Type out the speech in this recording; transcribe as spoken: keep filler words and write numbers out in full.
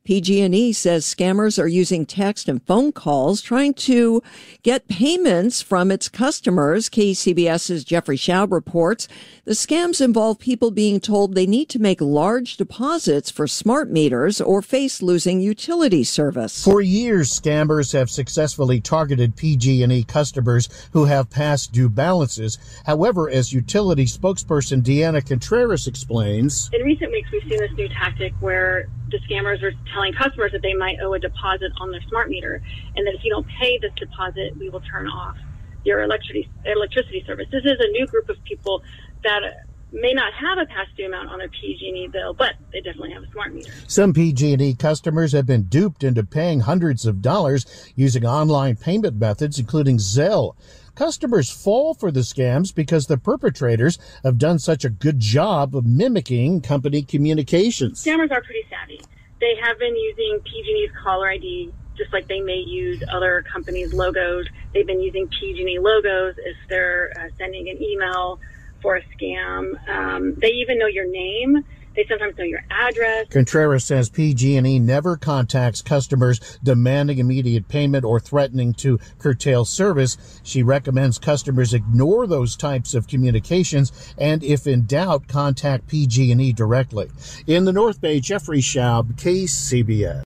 P G and E says scammers are using text and phone calls trying to get payments from its customers. KCBS's Jeffrey Schaub reports the scams involve people being told they need to make large deposits for smart meters or face losing utility service. For years, scammers have successfully targeted P G and E customers who have past due balances. However, as utility spokesperson Deanna Contreras explains, in recent weeks we've seen this new tactic where the scammers are telling customers that they might owe a deposit on their smart meter, and that if you don't pay this deposit, we will turn off your electricity electricity service. This is a new group of people that may not have a past due amount on their P G and E bill, but they definitely have a smart meter. Some P G and E customers have been duped into paying hundreds of dollars using online payment methods, including Zelle. Customers fall for the scams because the perpetrators have done such a good job of mimicking company communications. Scammers are pretty savvy. They have been using P G and E's caller I D just like they may use other companies' logos. They've been using P G and E logos if they're uh, sending an email for a scam. Um, they even know your name. They sometimes know your address. Contreras says P G and E never contacts customers demanding immediate payment or threatening to curtail service. She recommends customers ignore those types of communications and, if in doubt, contact P G and E directly. In the North Bay, Jeffrey Schaub, K C B S.